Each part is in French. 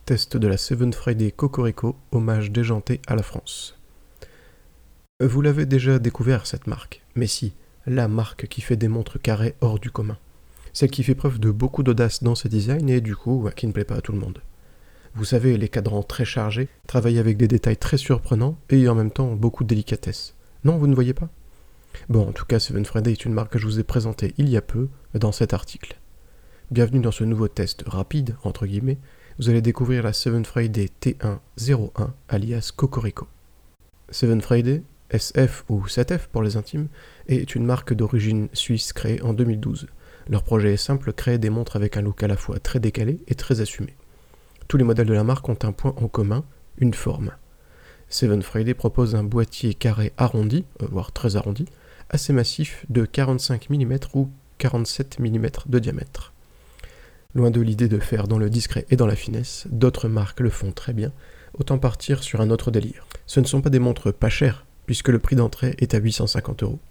test de la Seven Friday Cocorico, hommage déjanté à la France. Vous l'avez déjà découvert cette marque, mais si, la marque qui fait des montres carrées hors du commun. Celle qui fait preuve de beaucoup d'audace dans ses designs et du coup, qui ne plaît pas à tout le monde. Vous savez, les cadrans très chargés, travaillent avec des détails très surprenants et en même temps beaucoup de délicatesse. Non, vous ne voyez pas ? Bon, en tout cas, Seven Friday est une marque que je vous ai présentée il y a peu dans cet article. Bienvenue dans ce nouveau test rapide, entre guillemets, vous allez découvrir la Seven Friday T101 alias Cocorico. Seven Friday, SF ou 7F pour les intimes, est une marque d'origine suisse créée en 2012. Leur projet est simple, créer des montres avec un look à la fois très décalé et très assumé. Tous les modèles de la marque ont un point en commun, une forme. Seven Friday propose un boîtier carré arrondi, voire très arrondi, assez massif de 45 mm ou 47 mm de diamètre. Loin de l'idée de faire dans le discret et dans la finesse, d'autres marques le font très bien, autant partir sur un autre délire. Ce ne sont pas des montres pas chères, puisque le prix d'entrée est à 850 €.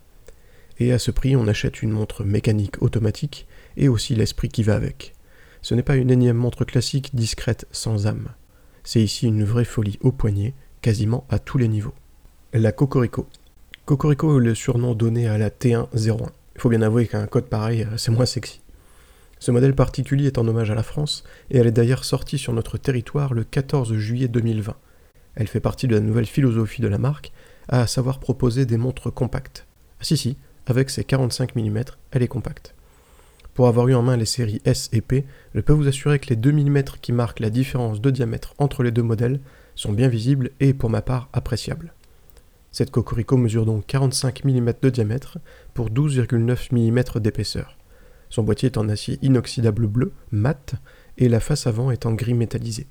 Et à ce prix, on achète une montre mécanique automatique, et aussi l'esprit qui va avec. Ce n'est pas une énième montre classique discrète sans âme. C'est ici une vraie folie au poignet, quasiment à tous les niveaux. La Cocorico. Cocorico est le surnom donné à la T101. Il faut bien avouer qu'un code pareil, c'est moins sexy. Ce modèle particulier est en hommage à la France, et elle est d'ailleurs sortie sur notre territoire le 14 juillet 2020. Elle fait partie de la nouvelle philosophie de la marque, à savoir proposer des montres compactes. Ah si, avec ses 45 mm, elle est compacte. Pour avoir eu en main les séries S et P, je peux vous assurer que les 2 mm qui marquent la différence de diamètre entre les deux modèles sont bien visibles et, pour ma part, appréciables. Cette Cocorico mesure donc 45 mm de diamètre pour 12,9 mm d'épaisseur. Son boîtier est en acier inoxydable bleu, mat, et la face avant est en gris métallisé.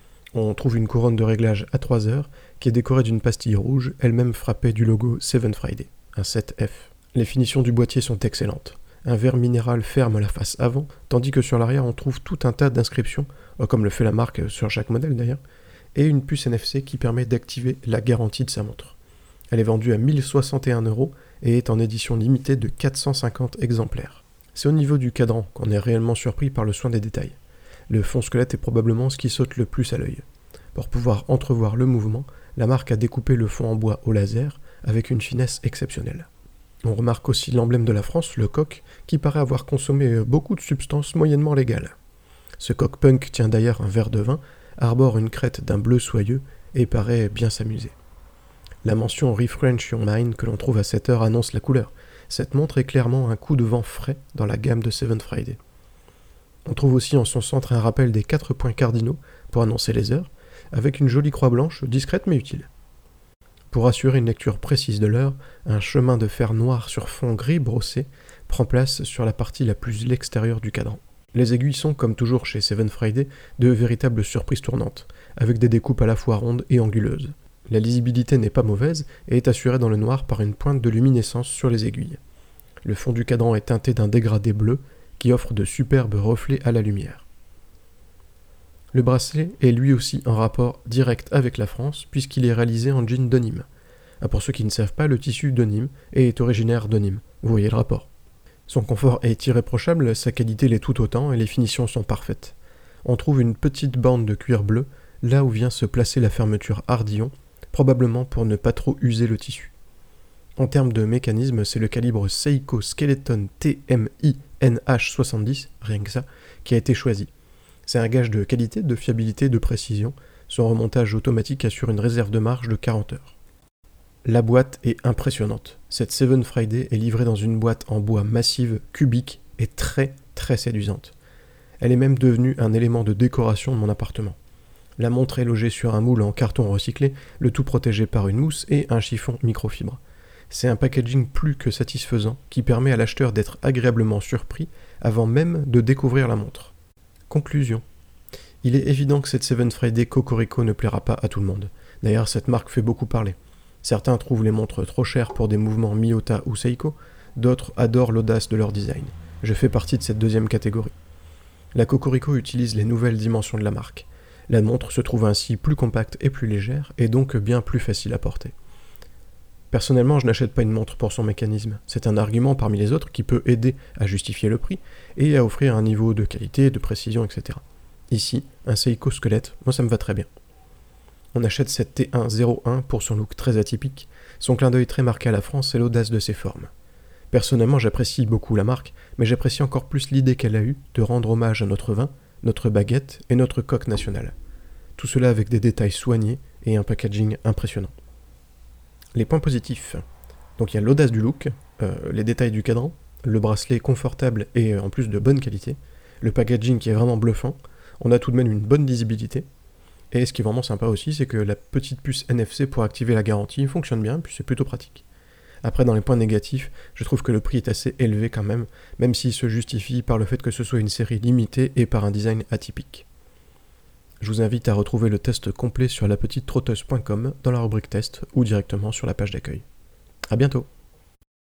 On trouve une couronne de réglage à 3 heures qui est décorée d'une pastille rouge, elle-même frappée du logo Seven Friday, un 7F. Les finitions du boîtier sont excellentes. Un verre minéral ferme la face avant, tandis que sur l'arrière on trouve tout un tas d'inscriptions, comme le fait la marque sur chaque modèle d'ailleurs, et une puce NFC qui permet d'activer la garantie de sa montre. Elle est vendue à 1061 € et est en édition limitée de 450 exemplaires. C'est au niveau du cadran qu'on est réellement surpris par le soin des détails. Le fond squelette est probablement ce qui saute le plus à l'œil. Pour pouvoir entrevoir le mouvement, la marque a découpé le fond en bois au laser avec une finesse exceptionnelle. On remarque aussi l'emblème de la France, le coq, qui paraît avoir consommé beaucoup de substances moyennement légales. Ce coq punk tient d'ailleurs un verre de vin, arbore une crête d'un bleu soyeux et paraît bien s'amuser. La mention Refresh Your Mind que l'on trouve à 7 heures annonce la couleur. Cette montre est clairement un coup de vent frais dans la gamme de Seven Friday. On trouve aussi en son centre un rappel des 4 points cardinaux pour annoncer les heures, avec une jolie croix blanche discrète mais utile. Pour assurer une lecture précise de l'heure, un chemin de fer noir sur fond gris brossé prend place sur la partie la plus extérieure du cadran. Les aiguilles sont, comme toujours chez Seven Friday, de véritables surprises tournantes, avec des découpes à la fois rondes et anguleuses. La lisibilité n'est pas mauvaise et est assurée dans le noir par une pointe de luminescence sur les aiguilles. Le fond du cadran est teinté d'un dégradé bleu qui offre de superbes reflets à la lumière. Le bracelet est lui aussi en rapport direct avec la France puisqu'il est réalisé en jean de Nîmes. Pour ceux qui ne savent pas, le tissu de Nîmes est originaire de Nîmes. Vous voyez le rapport. Son confort est irréprochable, sa qualité l'est tout autant et les finitions sont parfaites. On trouve une petite bande de cuir bleu là où vient se placer la fermeture Ardillon, probablement pour ne pas trop user le tissu. En termes de mécanisme, c'est le calibre Seiko Skeleton TMI NH70, rien que ça, qui a été choisi. C'est un gage de qualité, de fiabilité, de précision. Son remontage automatique assure une réserve de marge de 40 heures. La boîte est impressionnante. Cette Seven Friday est livrée dans une boîte en bois massive, cubique et très séduisante. Elle est même devenue un élément de décoration de mon appartement. La montre est logée sur un moule en carton recyclé, le tout protégé par une housse et un chiffon microfibre. C'est un packaging plus que satisfaisant qui permet à l'acheteur d'être agréablement surpris avant même de découvrir la montre. Conclusion. Il est évident que cette Seven Friday Cocorico ne plaira pas à tout le monde. D'ailleurs, cette marque fait beaucoup parler. Certains trouvent les montres trop chères pour des mouvements Miyota ou Seiko, d'autres adorent l'audace de leur design. Je fais partie de cette deuxième catégorie. La Cocorico utilise les nouvelles dimensions de la marque. La montre se trouve ainsi plus compacte et plus légère, et donc bien plus facile à porter. Personnellement, je n'achète pas une montre pour son mécanisme. C'est un argument parmi les autres qui peut aider à justifier le prix et à offrir un niveau de qualité, de précision, etc. Ici, un Seiko squelette, moi ça me va très bien. On achète cette T101 pour son look très atypique, son clin d'œil très marqué à la France et l'audace de ses formes. Personnellement, j'apprécie beaucoup la marque, mais j'apprécie encore plus l'idée qu'elle a eue de rendre hommage à notre vin, notre baguette et notre coque nationale. Tout cela avec des détails soignés et un packaging impressionnant. Les points positifs. Donc il y a l'audace du look, les détails du cadran, le bracelet confortable et en plus de bonne qualité, le packaging qui est vraiment bluffant, on a tout de même une bonne lisibilité, et ce qui est vraiment sympa aussi, c'est que la petite puce NFC pour activer la garantie fonctionne bien, puis c'est plutôt pratique. Après, dans les points négatifs, je trouve que le prix est assez élevé quand même s'il se justifie par le fait que ce soit une série limitée et par un design atypique. Je vous invite à retrouver le test complet sur lapetitetrotteuse.com dans la rubrique test ou directement sur la page d'accueil. A bientôt!